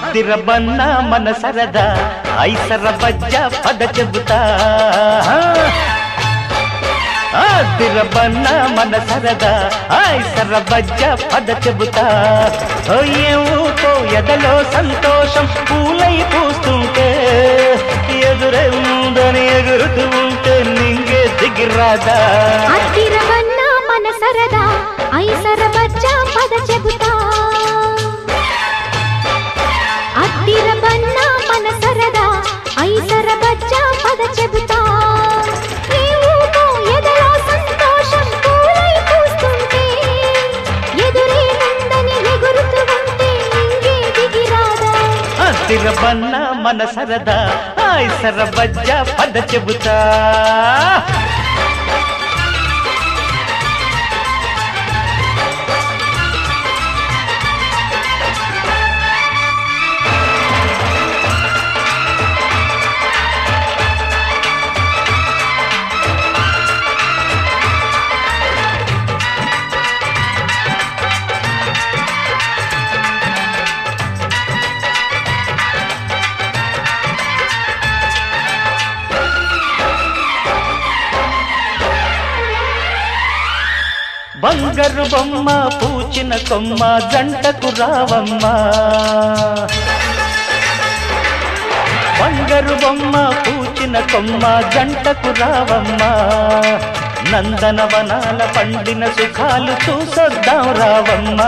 అద్దిరబన్న మన సరదా ఐసర బజ్జ పద చెబుతా అద్దిరబన్న మన సరదా ఐసర బజ్జ పద చెబుతా ఏమూకో ఎదలో సంతోషం పూలై పూస్తుంటే ఎదురే ముందని ఎగురుతూ ఉంటే నింగే దిగిరాదా అద్దిరబన్న మన సరదా ఐసర బజ్జ పద చెబుతా అద్దిరబన్న మన సరదా ఐసర బజ్జ పద చెబుతా ఏమూకో ఎదలో సంతోషం పూలై పూస్తుంటే ఎదురే ముందని ఎగురుతూ ఉంటే నింగే దిగిరాదా అద్దిరబన్న మన సరదా ఐసర బజ్జ పద చెబుతా బంగారు బొమ్మ పూచిన కొమ్మ జంటకు రావమ్మ బంగారు బొమ్మ పూచిన కొమ్మ జంటకు రావమ్మ నందనవనాల పండిన సుఖాలు చూసొద్దాం రావమ్మ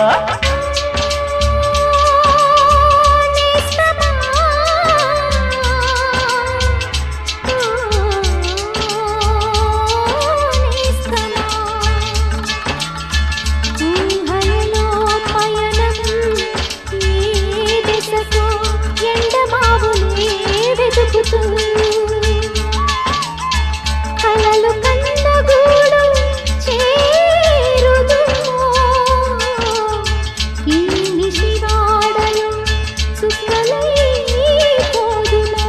కలలు కందగూడు చేరుదు ఈ నిశివాడలు సుఖలై పోదును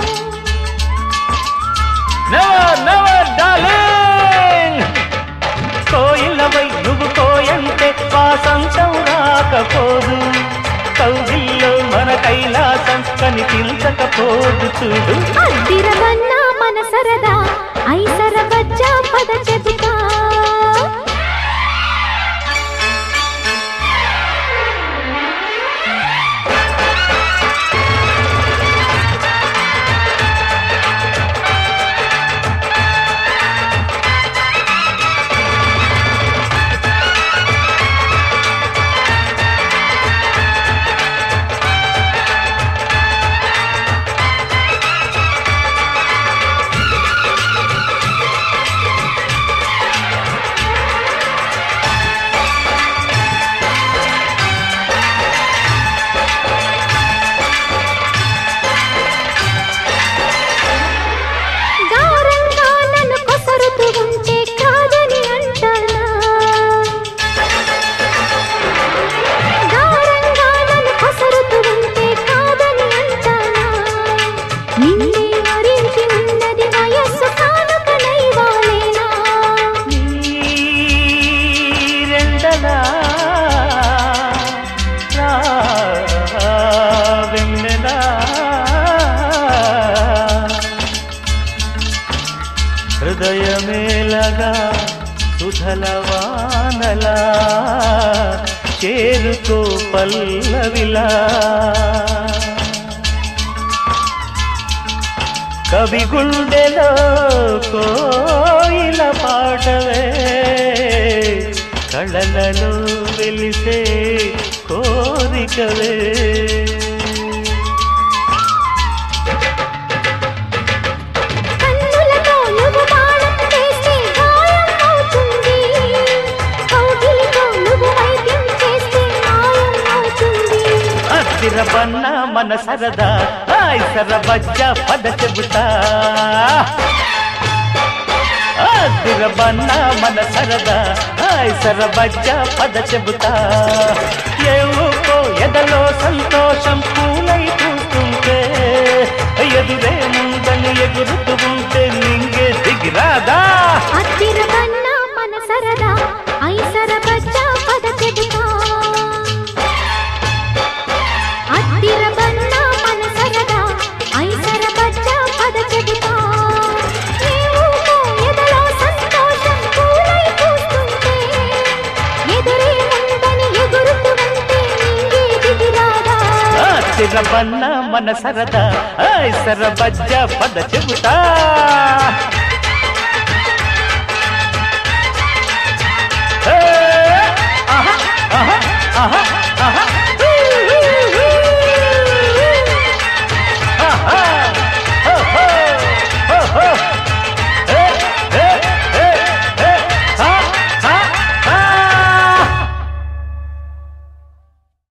నెవర్ నెవర్ డార్లింగ్ కోయిలవై నువ్వు కోయంటే వాసంతం రాకపోదు కౌగిల్లో మన కైలాసం కనిపించకపోదు చూడు అద్దిరబన్న మన సరదా ఐసర బజ్జ పద చెబుతా హృదయమేలగా సుధలవానలా చేరుకో పల్లవిలా కవి గుండెలో కోయిల పాటవే కళలలో వెలిసే కోరికవే అద్దిరబన్న మన సరదా ఐసర బజ్జ పద చెబుతా అద్దిరబన్న మన సరదా ఐసర బజ్జ పద చెబుతా ఏవోకో ఎదలో సంతోషం పూలై పూస్తుంటే ఎదురే ముందని ఎగురుతూ ఉంటే నింగే దిగిరాదా అద్దిరబన్న మన సరదా ఐసర బజ్జ పద చెబుతా అద్దిర రాత్రి రబన్న మన సరదా ఐసర బజ్జ పద చెబుతా